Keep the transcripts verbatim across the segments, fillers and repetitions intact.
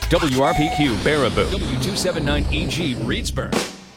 W R P Q Baraboo, W two seventy-nine E G Reedsburg.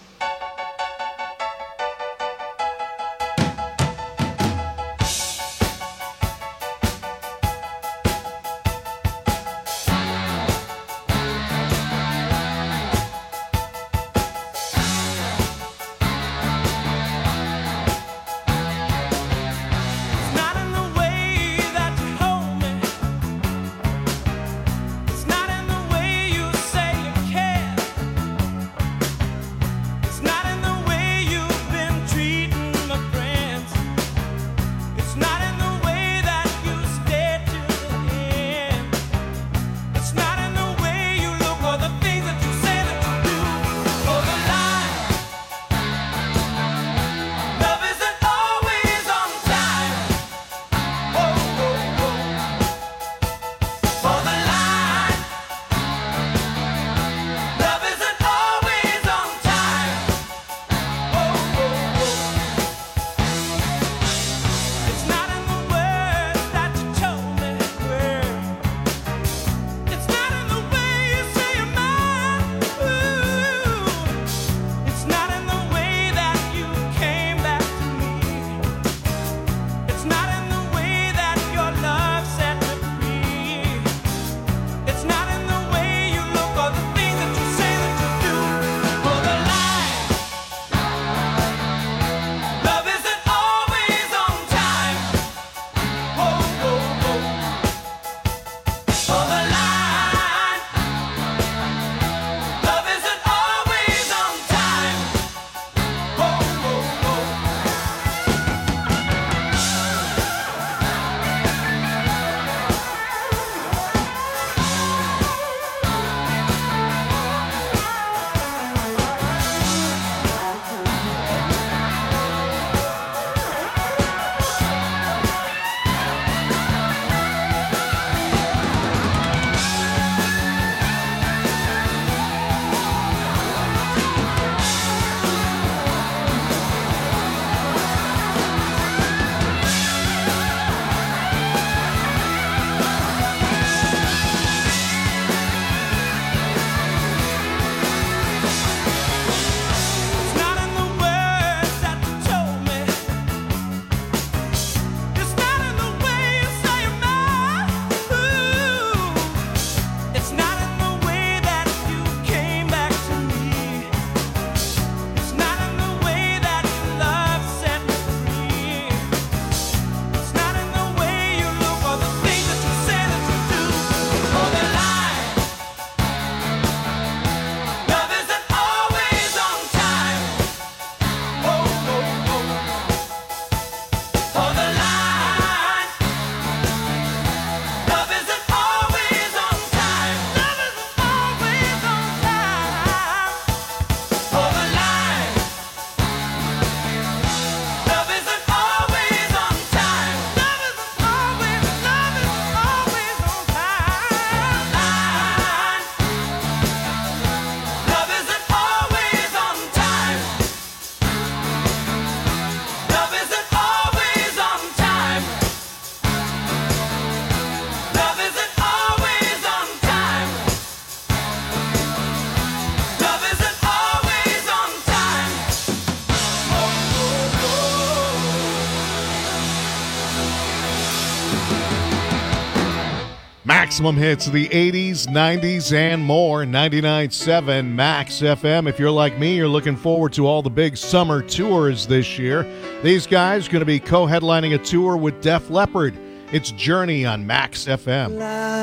Maximum hits of the eighties, nineties, and more. ninety-nine point seven Max F M. If you're like me, you're looking forward to all the big summer tours this year. These guys are going to be co-headlining a tour with Def Leppard. It's Journey on Max F M.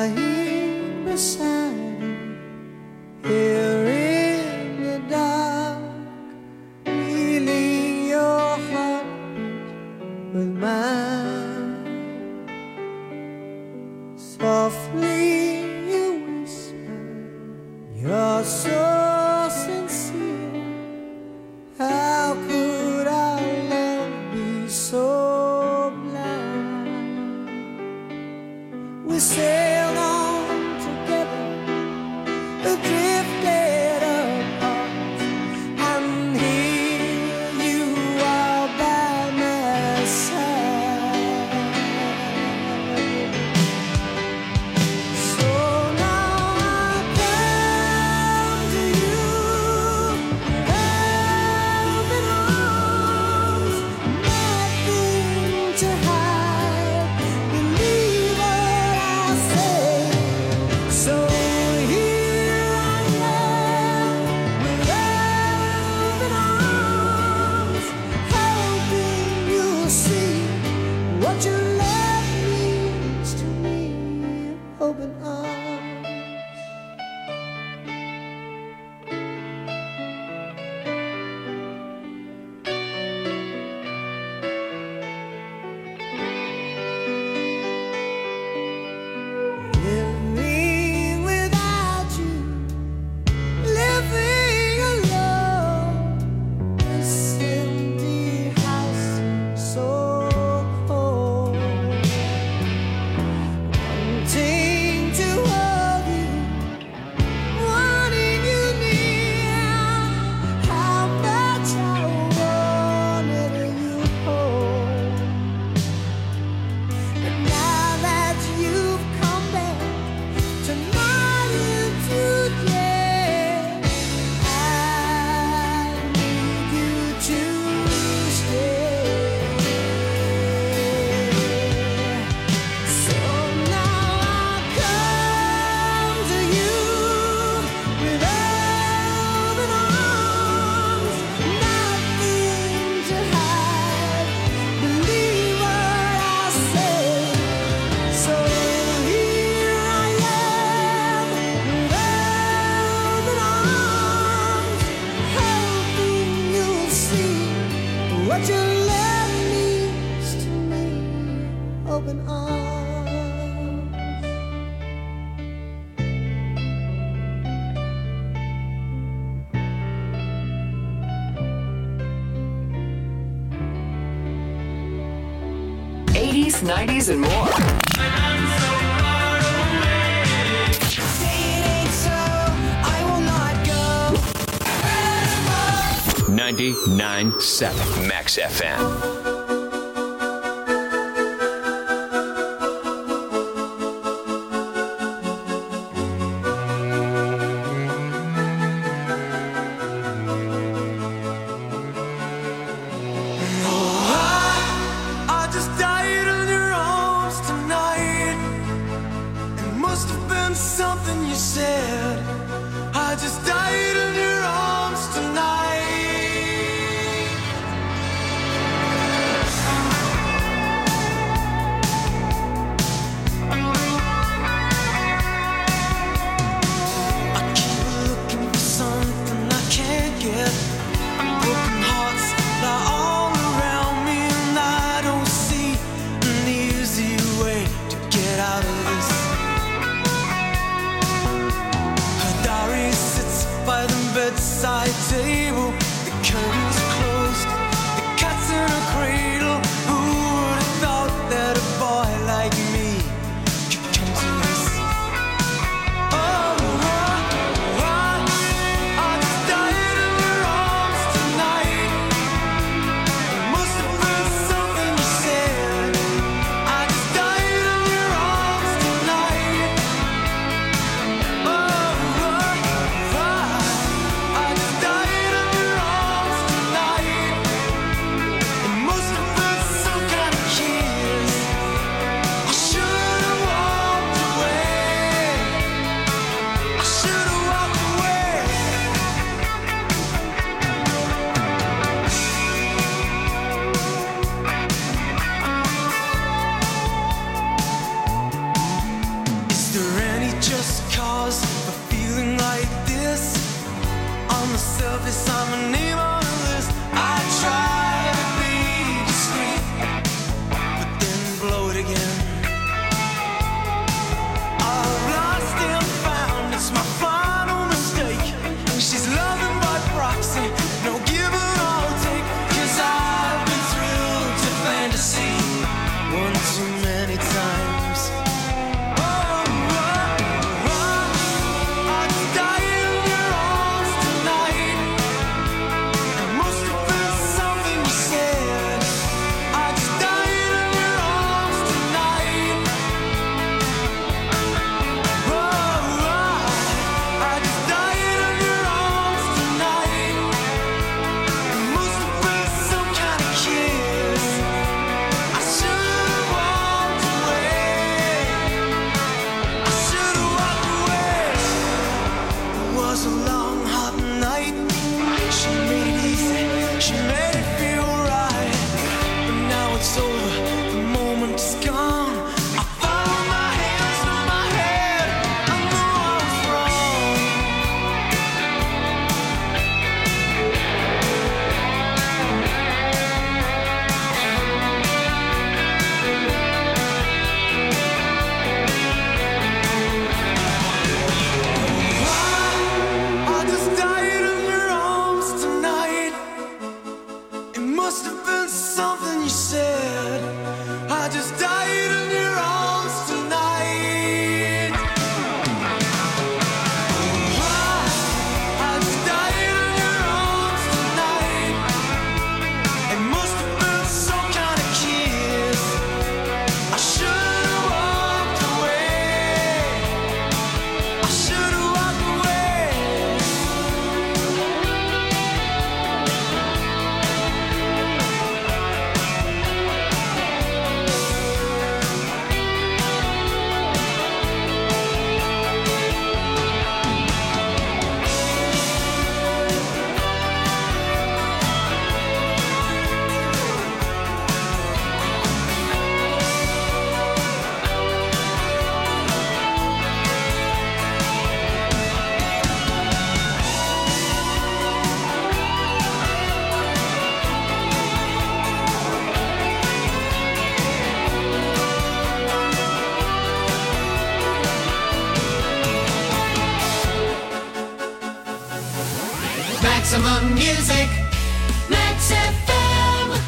Lying beside you, here in the dark, feeling your heart with mine. Softly you whisper, you're so sincere. How could our love be so blind? We sailed on together, drifted apart, and here you are by my side. So now I can eighties, nineties, and more. ninety-nine point seven Max F M. Bedside table, the curtains are closed, the cat's in a cradle. Who would have thought that a boy like me could come to this? Oh, I, I, I just died in your arms tonight. It must have been something you said. I just died in your arms tonight. Oh, I, I surface, I'm a name on the list. I try to be discreet, but then blow it again. I've lost and found, it's my final mistake. She's loving by proxy, no give and I'll take. Cause I've been thrilled to fantasy one too many times. Maximum music, Max F M.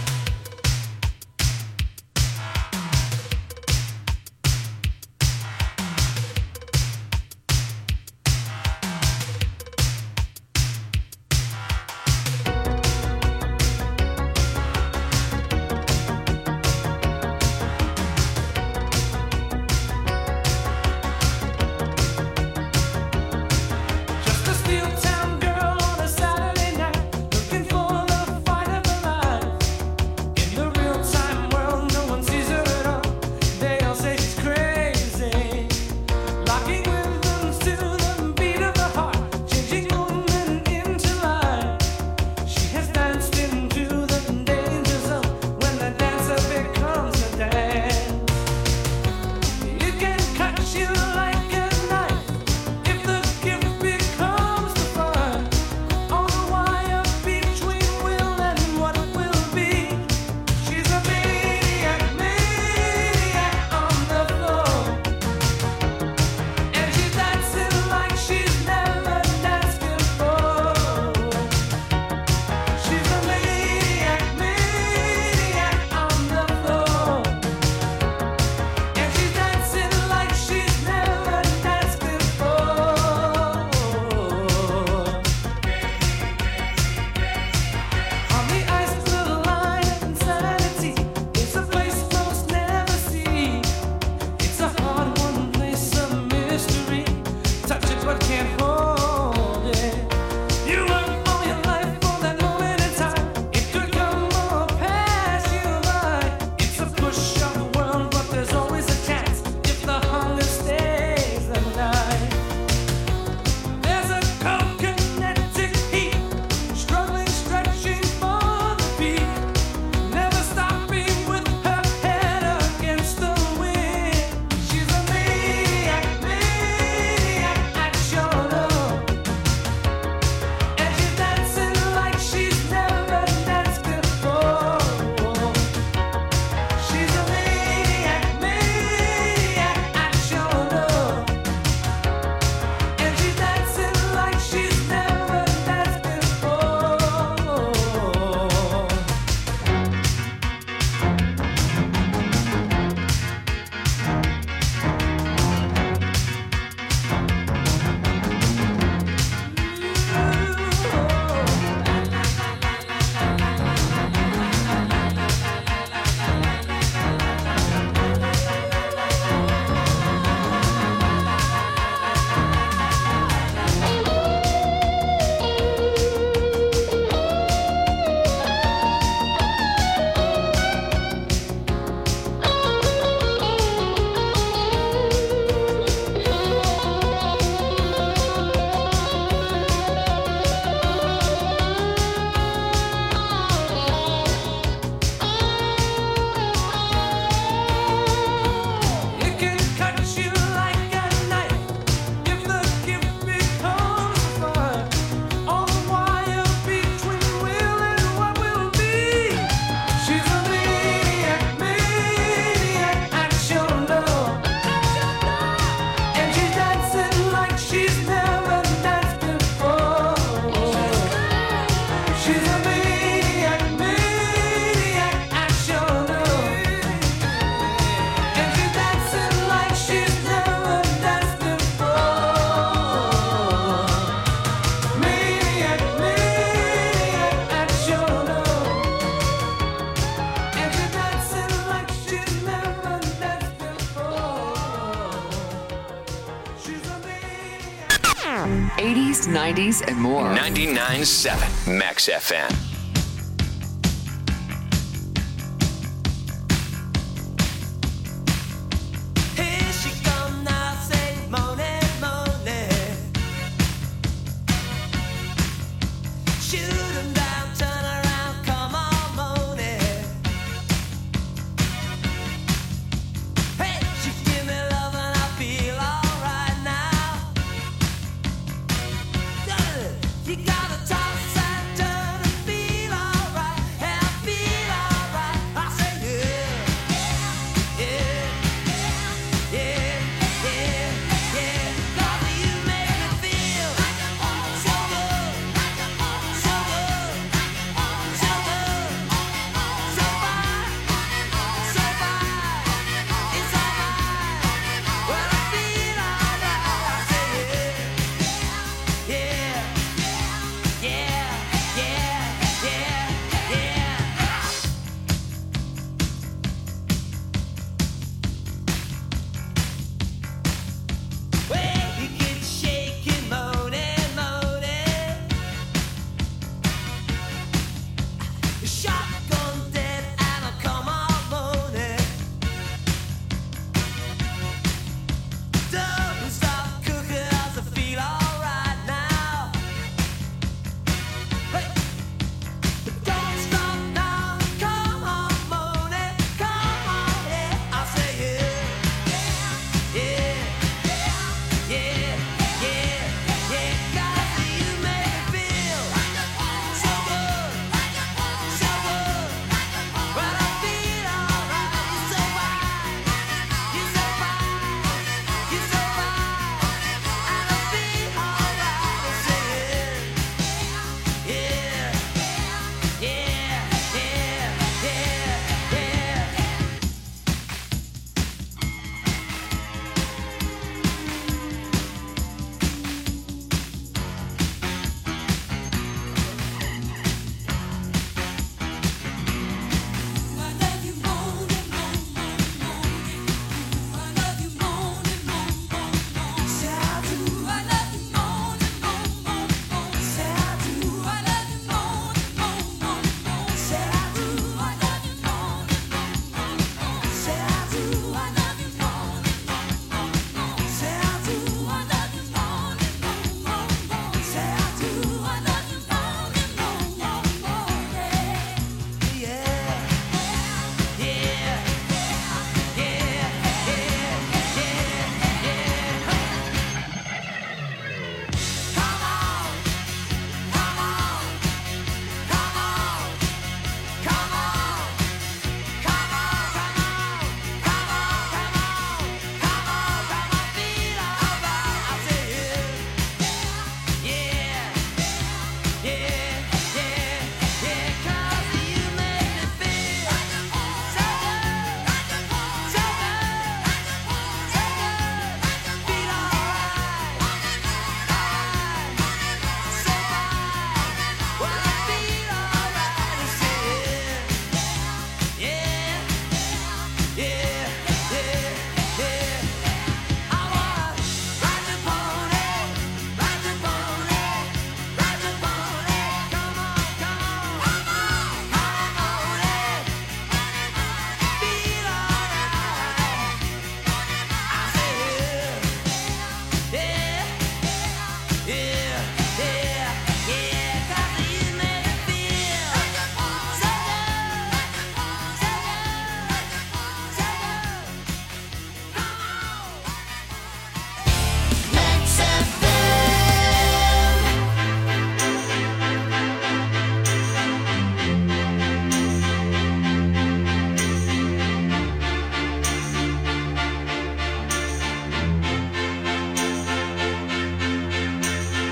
Just a steel town girl on a Saturday night, looking for the fight of her life. In the real time world, no one sees her at all. They all say she's crazy, locking rhythms to the beat of her heart, changing woman into life. She has danced into the danger zone when the dancer becomes a dance. It can cut you like a knife if the gift becomes the fire. On the wire between will and what will be. She's a maniac, maniac on the floor. And she's dancing like she's never danced before. She's a maniac, maniac on the floor. And she's dancing like she's never danced before. On the ice of the line of insanity, it's a place most never see. It's a hard one place of mystery. Touch it but can't hold it. You work all your life for that moment in time. It could come or pass you by. It's a push of the world, but there's always a chance if the hunger stays the night. There's a cold-kinetic heat, struggling, stretching for the peak, never stopping with her head against the wind. She's a maniac, maniac at your love, and she's dancing like she's never danced before. She's a maniac, maniac at your love, and she's dancing like she's never danced before. It can cut you like a knife if the gift becomes a fire. On the wire between will and what will be. She's a maniac, maniac at your love, and she's dancing like she's never danced before. She's a maniac, maniac at your love, and she's dancing like she's never danced before. Maniac, maniac at your love, and she's dancing like she's never danced before. She's a maniac. eighties, nineties, and more. ninety-nine point seven Max F M. Here she come now, say Monet, Monet. Shoot 'em down, turn around, come on, Monet. Hey, she give me love and I feel alright now. You gotta toss and turn and feel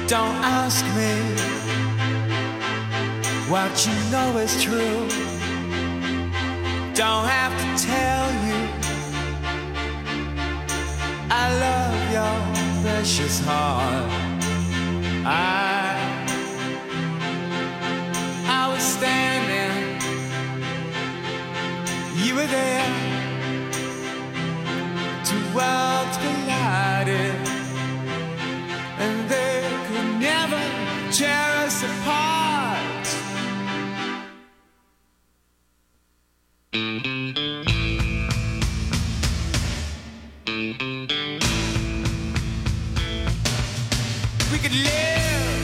Don't ask me what you know is true. Don't have to tell you I love your precious heart. I I was standing, you were there. Two worlds collided, and they could never tear us apart. We could live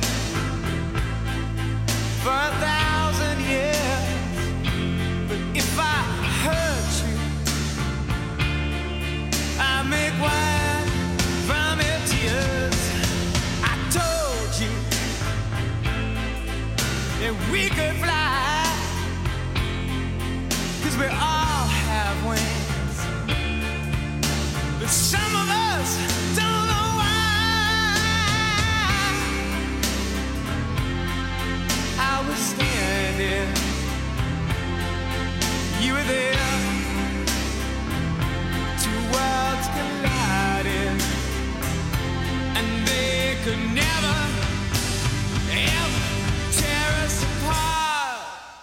for a thousand years, but if I hurt you, I make wine from your tears. I told you that we could fly, 'cause we all have wings, but some of us don't know why. I was standing, you were there. Two worlds collided, and they could never, ever tear us apart.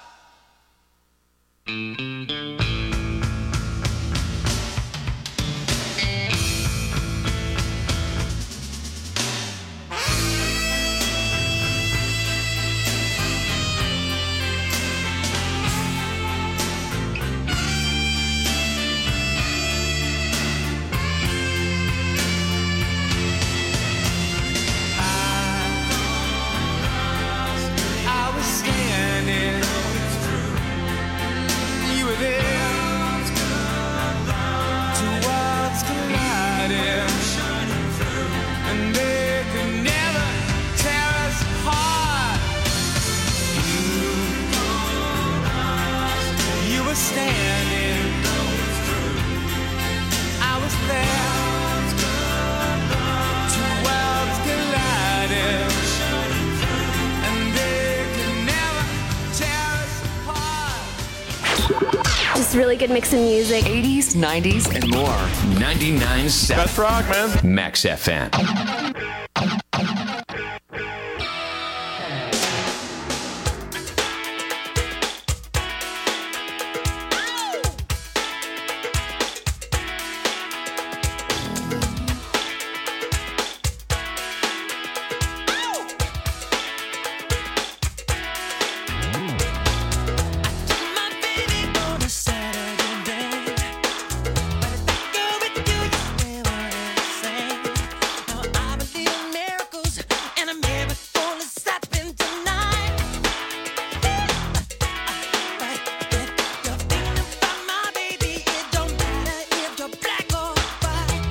I was standing, you were there. Two worlds collided, and they could never tear us apart. You, you were standing, I was there. Two worlds collided, and they could never tear us apart. Just really good mix of music. eighties, nineties, and more. ninety-nine point seven Best rock, man. Max F M. My baby on a Saturday night, but if I go with you, you stay what I'm saying. Now I believe in miracles, and a miracle is happening tonight. But if you're thinking about my baby, it don't matter if you're black or white.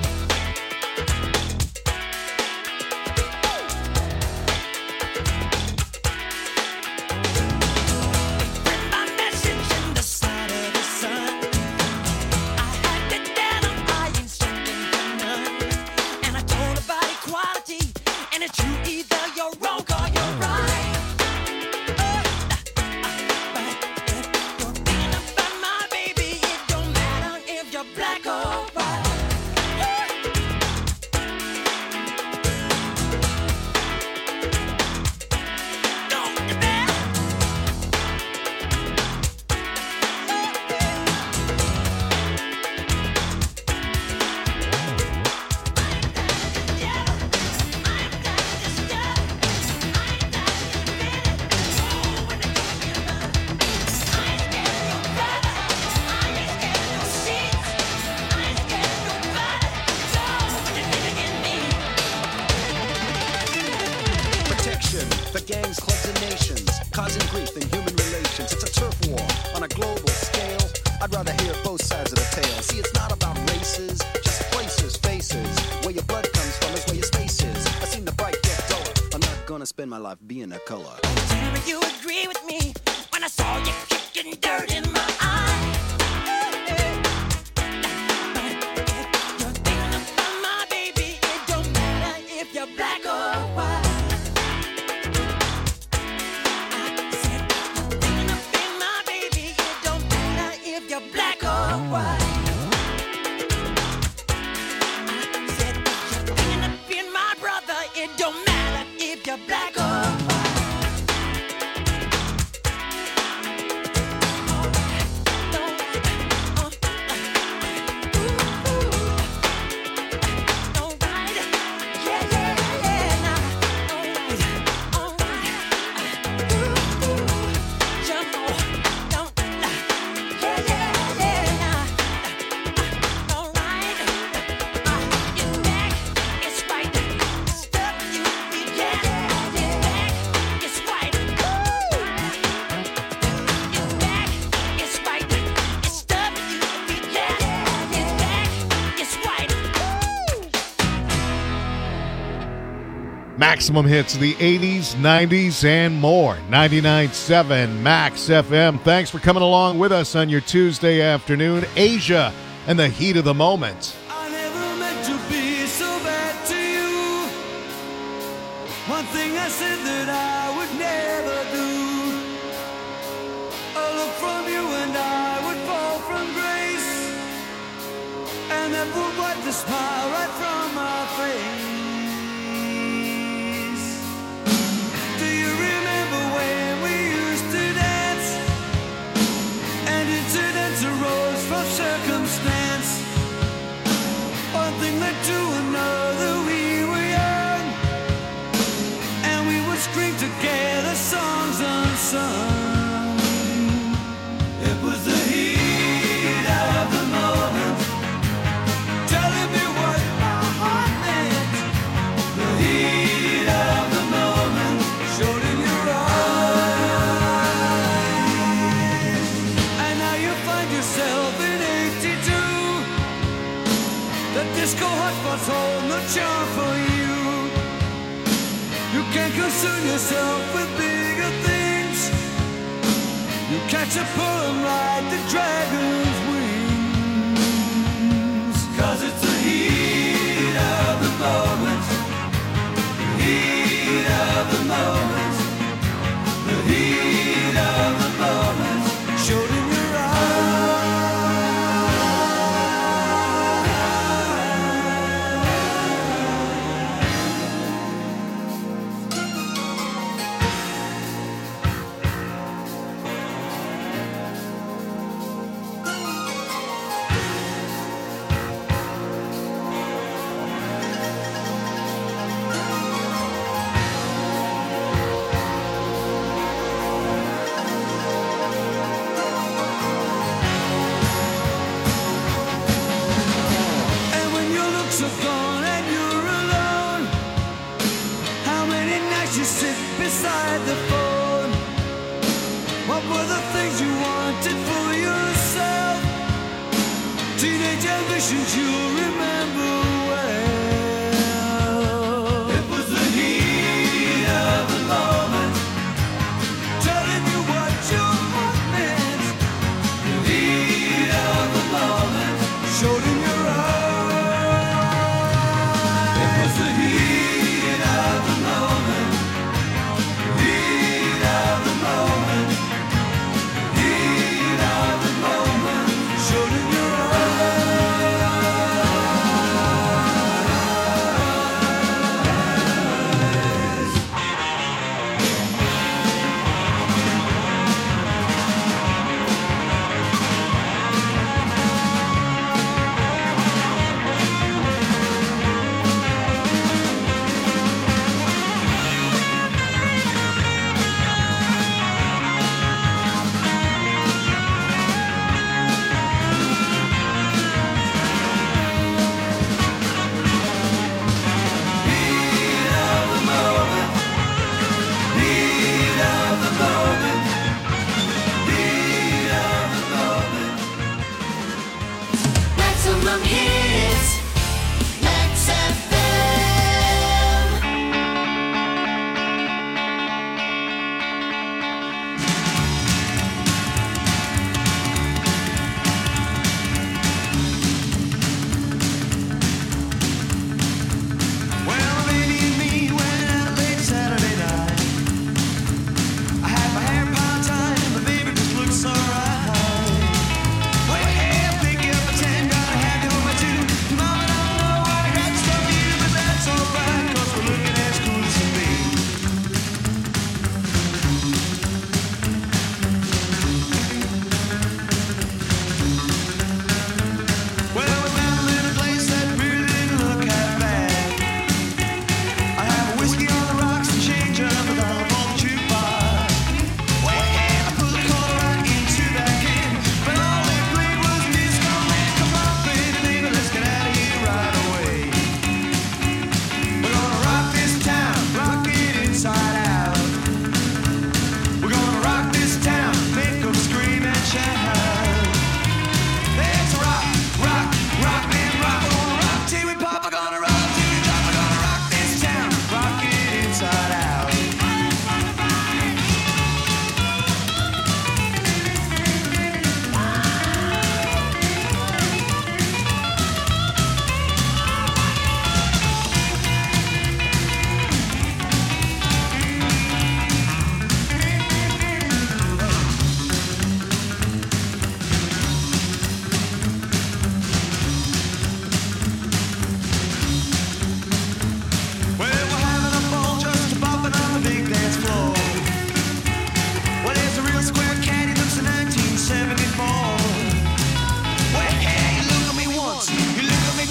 My message in the side of the sun. I had to tell him I ain't stricken for none. And I told about equality, and it's true, either you're wrong or you're right. But if you're thinking about my baby, it don't matter if you're black or white. Don't you dare. Protection for gangs, clubs, and nations, causing grief in human relations. It's a turf war on a global scale. I'd rather hear both sides of the tale. See, it's not about races, just places, faces. Where your blood comes from is where your space is. I seen the bright get duller. I'm not gonna spend my life being a color. Tell me you agree with me when I saw you kicking dirt in my eye. But if you're thinking about my baby, it don't matter if you're black or white. It don't matter if you're black or white. Maximum hits of the eighties, nineties, and more. ninety-nine point seven Max F M. Thanks for coming along with us on your Tuesday afternoon. Asia and the heat of the moment. I never meant to be so bad to you. One thing I said that I would never do. A look from you and I would fall from grace, and that would wipe the smile right from my face. Do you remember when we used to dance? And incidents arose from circumstance. One thing led to another, we were young, and we would scream together songs unsung. It was the heat of the moment, telling me what my heart meant. The heat of the moment showed in your eyes. And now you find yourself in eighty-two. The disco hotspots hold no charm for you. You can't concern yourself with bigger things. You catch a pull and ride the dragon's wings. Cause it's the heat of the moment. The heat of the moment. The heat of the moment showed in your And when your looks are gone and you're alone, how many nights you sit beside the phone? What were the things you wanted for yourself? Teenage ambitions you'll remember well. It was the heat of the moment, telling you what your heart meant. The heat of the moment showed in your eyes. It was the heat of the moment. The heat of the moment. The heat of the moment showed in your eyes.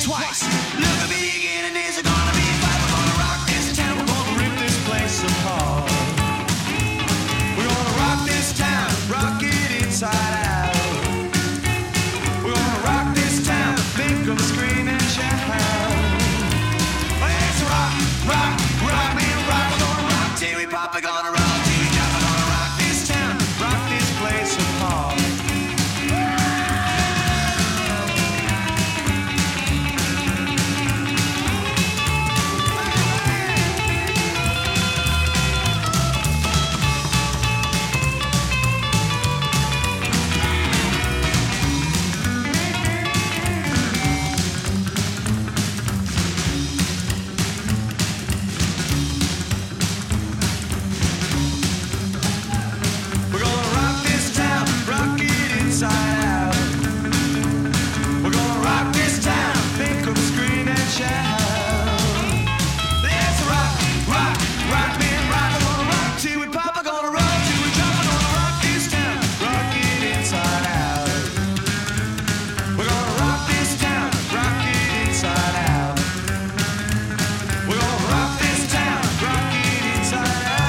twice. Look at me again, and there's gonna be a fight. We're gonna rock this town. We're gonna rip this place apart. We're gonna rock this town, rock it inside out. We're gonna rock this town, make them scream and shout. Let's rock, rock, rock, man, rock. We're gonna rock till we pop. We're gonna rock till we drop. We're gonna rock this town, rock this place apart. We're gonna rock this town, rock it inside out. We're gonna rock this town, make them scream and shout. Let's rock, rock, rock, man, rock. We're gonna rock till we pop. We're gonna rock till we drop. We're gonna rock this town, rock it inside out. We're gonna rock this town, rock it inside out. We're gonna rock this town, rock it inside out.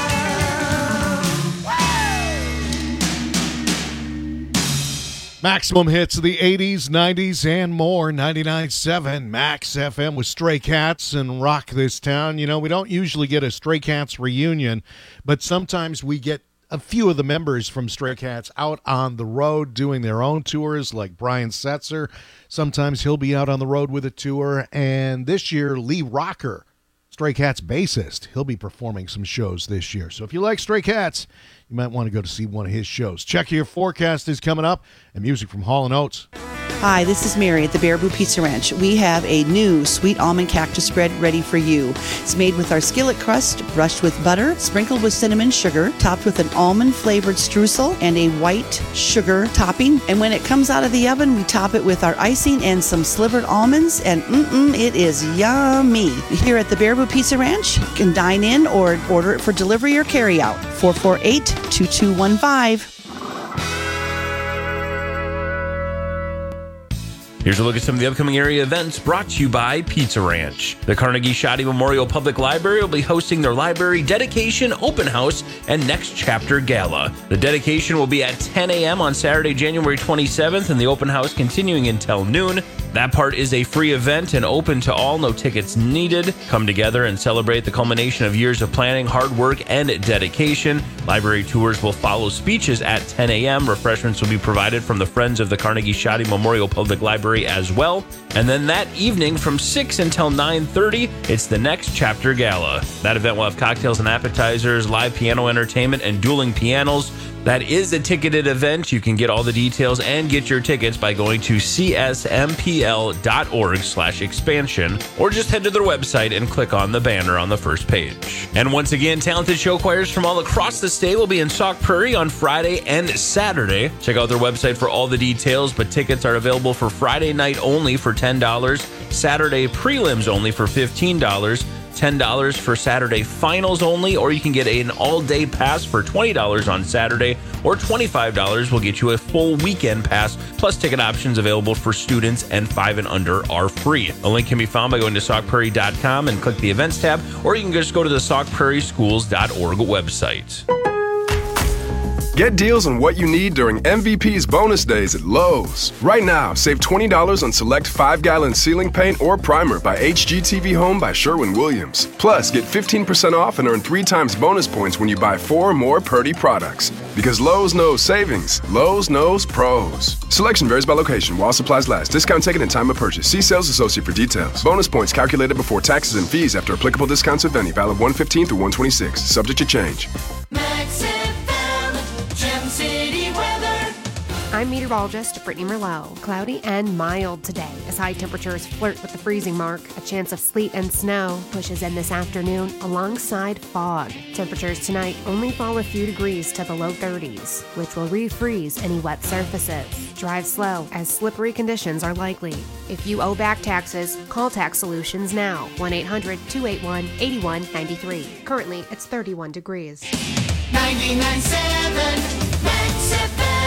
Maximum hits of the eighties, nineties, and more. ninety-nine point seven Max F M with Stray Cats and Rock This Town. You know, we don't usually get a Stray Cats reunion, but sometimes we get a few of the members from Stray Cats out on the road doing their own tours, like Brian Setzer. Sometimes he'll be out on the road with a tour. And this year, Lee Rocker, Stray Cats bassist, he'll be performing some shows this year. So if you like Stray Cats, you might want to go to see one of his shows. Check your forecast is coming up, and music from Hall and Oates. Hi, this is Mary at the Baraboo Pizza Ranch. We have a new sweet almond cactus spread ready for you. It's made with our skillet crust, brushed with butter, sprinkled with cinnamon sugar, topped with an almond-flavored streusel and a white sugar topping. And when it comes out of the oven, we top it with our icing and some slivered almonds, and mm-mm, it is yummy. Here at the Baraboo Pizza Ranch, you can dine in or order it for delivery or carry out. four four eight, two two one five. Here's a look at some of the upcoming area events brought to you by Pizza Ranch. The Carnegie Shoddy Memorial Public Library will be hosting their library dedication, open house, and next chapter gala. The dedication will be at ten a.m. on Saturday, January twenty-seventh, and the open house continuing until noon. That part is a free event and open to all, no tickets needed. Come together and celebrate the culmination of years of planning, hard work, and dedication. Library tours will follow speeches at ten a.m. Refreshments will be provided from the Friends of the Carnegie Shoddy Memorial Public Library as well. And then that evening from six until nine thirty, it's the Next Chapter Gala. That event will have cocktails and appetizers, live piano entertainment, and dueling pianos. That is a ticketed event. You can get all the details and get your tickets by going to c s m p l dot org slash expansion, or just head to their website and click on the banner on the first page. And once again, talented show choirs from all across the state will be in Sauk Prairie on Friday and Saturday. Check out their website for all the details, but tickets are available for Friday night only for ten dollars, Saturday prelims only for fifteen dollars, ten dollars for Saturday finals only, or you can get an all-day pass for twenty dollars on Saturday, or twenty-five dollars will get you a full weekend pass, plus ticket options available for students, and five and under are free. A link can be found by going to sauk prairie dot com and click the events tab, or you can just go to the sauk prairie schools dot org website. Get deals on what you need during M V P's bonus days at Lowe's. Right now, save twenty dollars on select five gallon ceiling paint or primer by H G T V Home by Sherwin-Williams. Plus, get fifteen percent off and earn three times bonus points when you buy four or more Purdy products. Because Lowe's knows savings. Lowe's knows pros. Selection varies by location while supplies last. Discount taken in time of purchase. See sales associate for details. Bonus points calculated before taxes and fees after applicable discounts if any. Valid one fifteen through one twenty-six. Subject to change. Max F M, Gem City weather. I'm meteorologist Brittany Merlot. Cloudy and mild today as high temperatures flirt with the freezing mark. A chance of sleet and snow pushes in this afternoon alongside fog. Temperatures tonight only fall a few degrees to the low thirties, which will refreeze any wet surfaces. Drive slow as slippery conditions are likely. If you owe back taxes, call Tax Solutions now. one eight hundred two eight one eight one nine three. Currently, it's thirty-one degrees. ninety-nine point seven Max F M.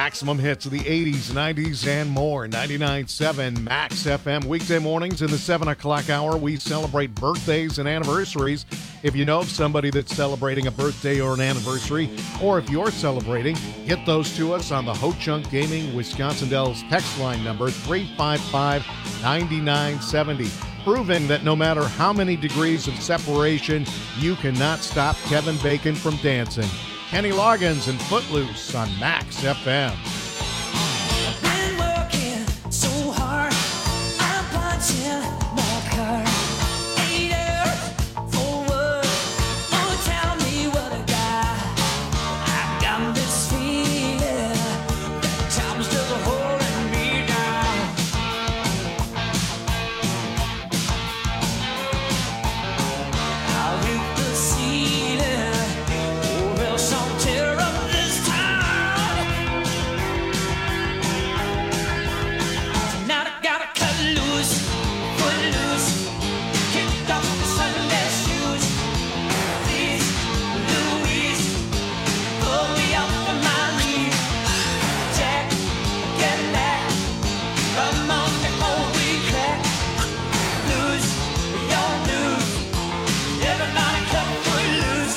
Maximum hits of the eighties, nineties, and more. ninety-nine point seven Max F M. Weekday mornings in the seven o'clock hour, we celebrate birthdays and anniversaries. If you know of somebody that's celebrating a birthday or an anniversary, or if you're celebrating, get those to us on the Ho Chunk Gaming Wisconsin Dells text line number three five five, nine nine seven zero. Proving that no matter how many degrees of separation, you cannot stop Kevin Bacon from dancing. Kenny Loggins and Footloose on Max F M. Been working so hard, I'm punching my card. Eight hours for work. Oh, tell me what I got. I got this feeling that time's just holding me down. I'll hit the ceiling, or else I'll tear up this town. Tonight I gotta cut loose, put loose, kick off the Sunday shoes. Please, Louise, pull me up on my knees. Jack, get back, come on before we crack. Lose, your lose, everybody cut foot loose.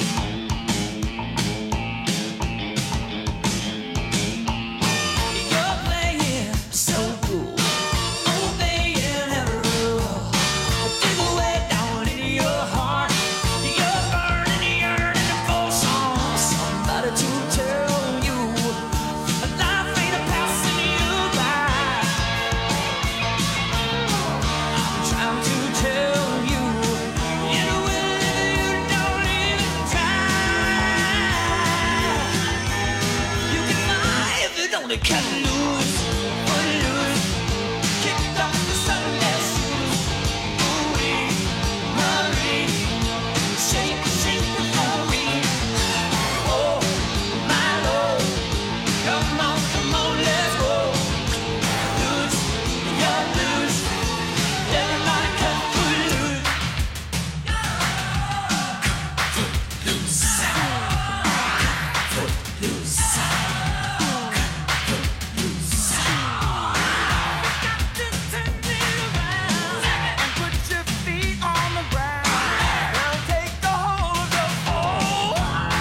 You're playing so cool, obeying every rule. Dig away down in your heart, you're burning, yearning for some somebody to tell you life ain't a passing you by. I'm trying to tell you, you will if you don't even try. You can fly if you don't cut loose, put loose, kick off the Sunday shoes. Ooh-wee, Marie, shake, shake for me. Oh, my Lord, come on, come on, let's go. Loose, you're loose, everybody cut foot loose. Foot loose, foot loose, foot loose. Got to turn it around and put your feet on the ground. Now take the whole of the floor.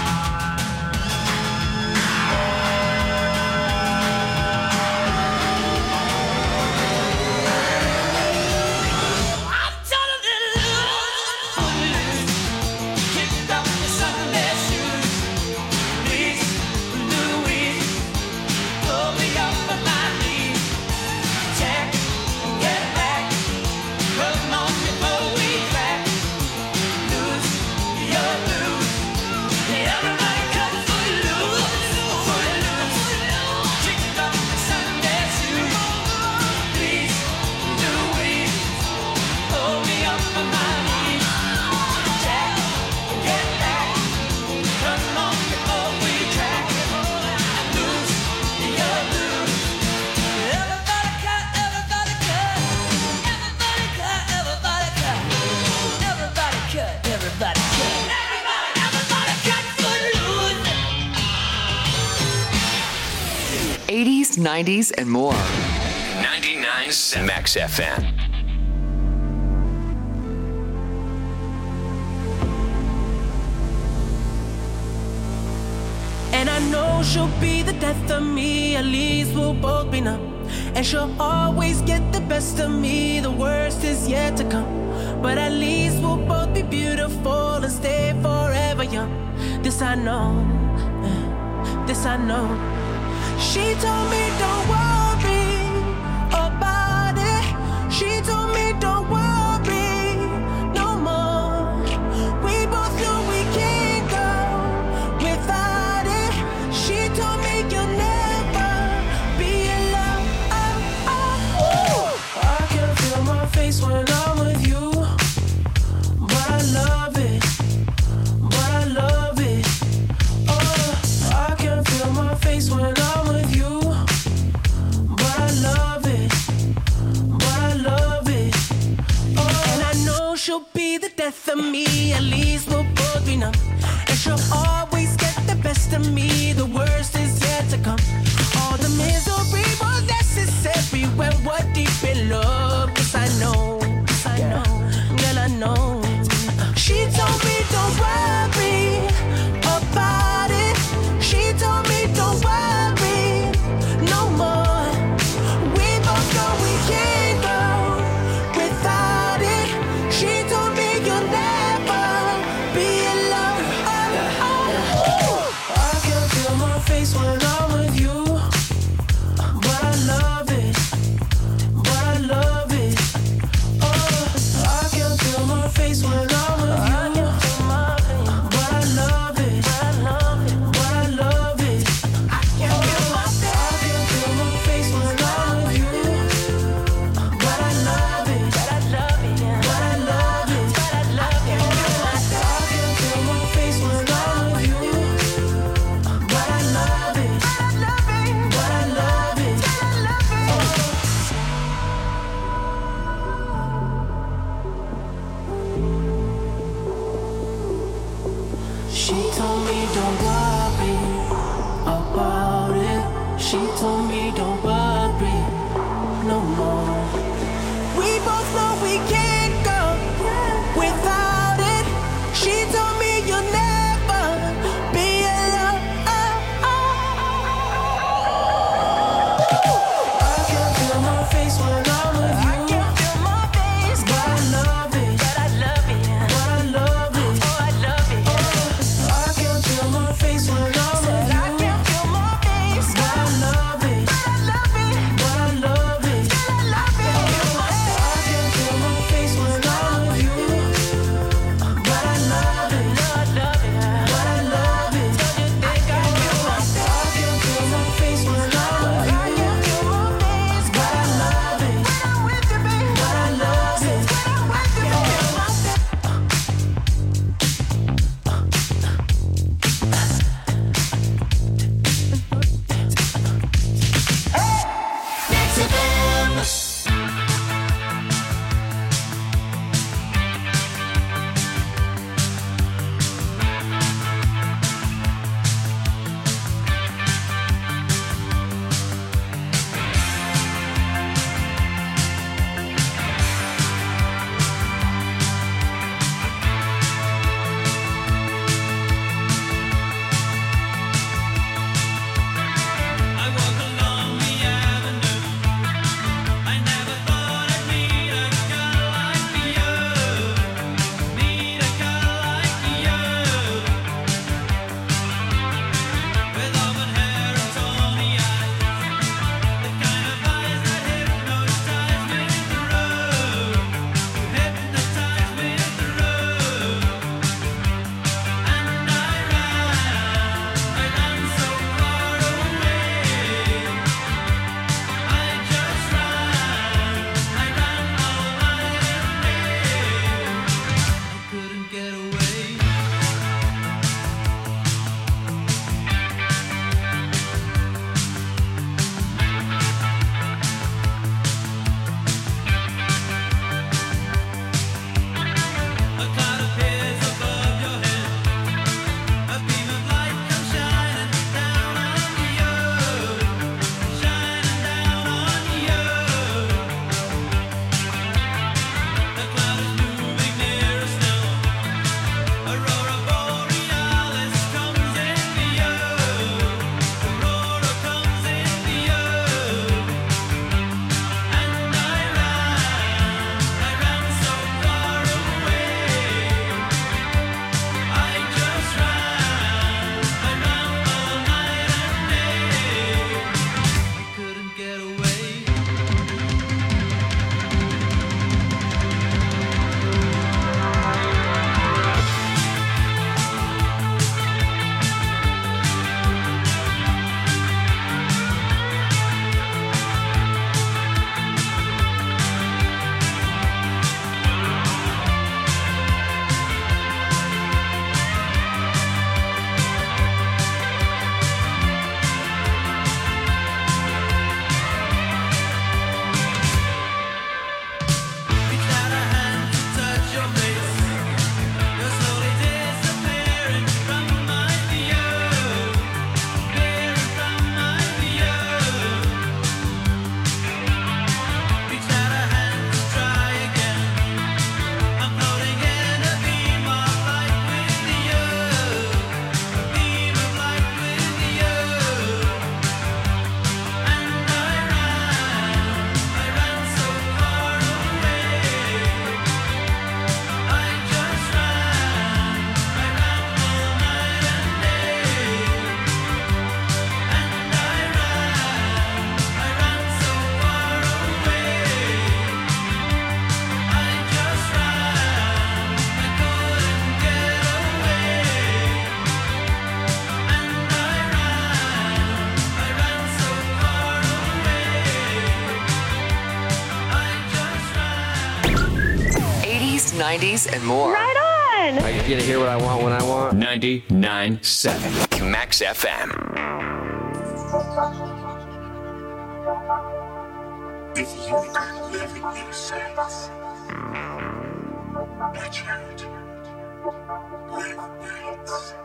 I'm telling you, loose, foot loose, kick off the Sunday shoes. Please, Louise, pull me up on my knees. Jack, get back, come on before we crack. Lose, you're loose, everybody cut foot loose, foot loose, kick off the Sunday shoes. Please, Louise, pull me up on my knees. Jack, get back, come on before we crack. Lose, you're loose, everybody cut, everybody cut, everybody cut, everybody cut, everybody cut, everybody cut, everybody, everybody cut foot loose. eighties, nineties, and more. ninety-nine point seven Max F M. And I know she'll be the death of me, at least we'll both be numb. And she'll always get the best of me, the worst is yet to come. But at least we'll both be beautiful and stay forever young. This I know, eh, this I know. She told me don't worry about it. She told me don't worry no more. We both know we can't go without it. She told me you'll never be alone. Oh, oh, oh. I can feel my face when I'm with you, but I love it, but I love it. Oh, I can feel my face when I'm with you, nineties, and more. Right on! I get to hear what I want when I want. ninety-nine point seven Max F M. If you could live in your sense, Richard, live nights.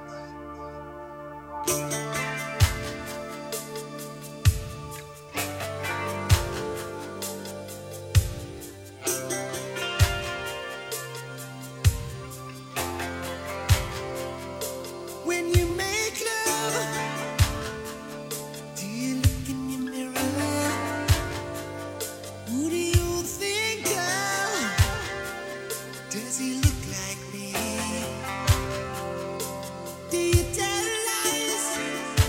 When you make love, do you look in your mirror? Who do you think of? Does he look like me? Do you tell lies?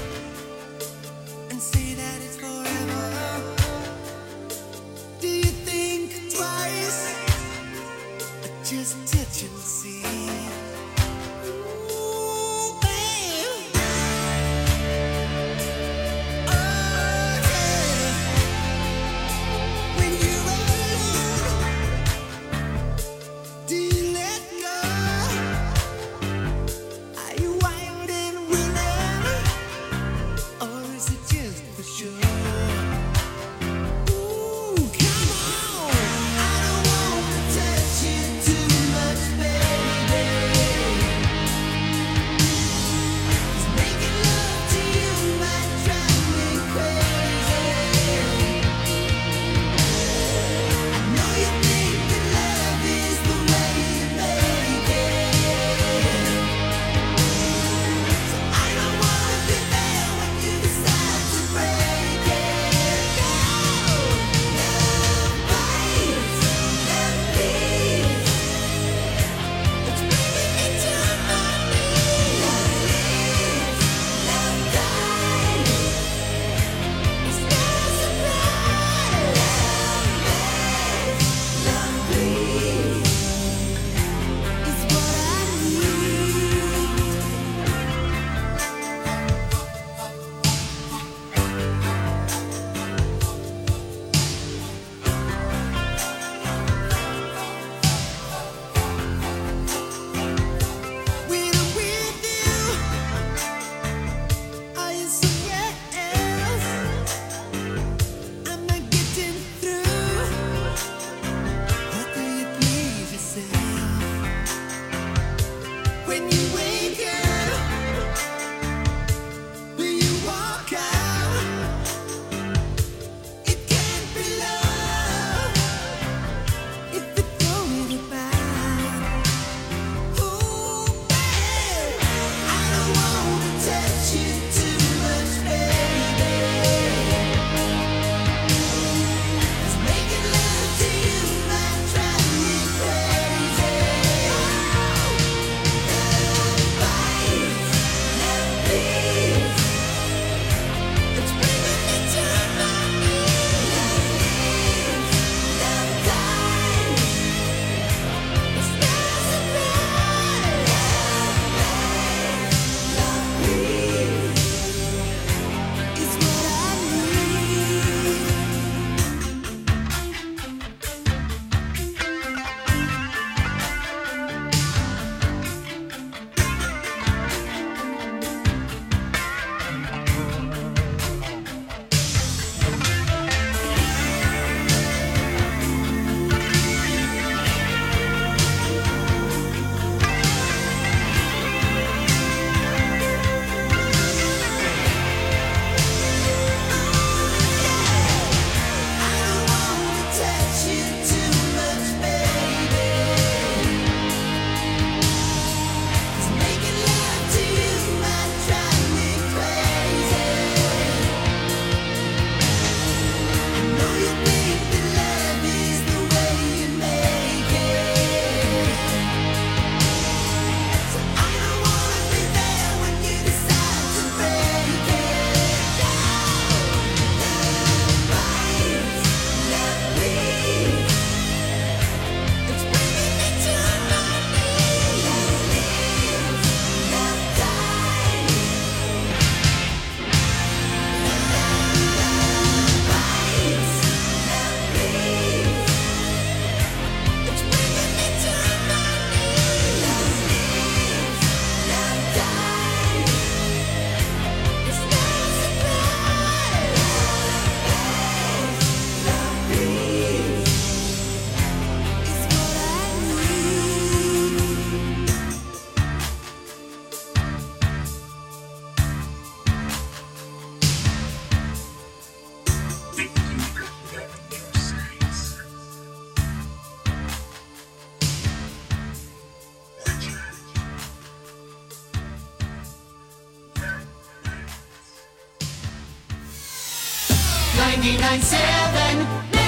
ninety-nine point seven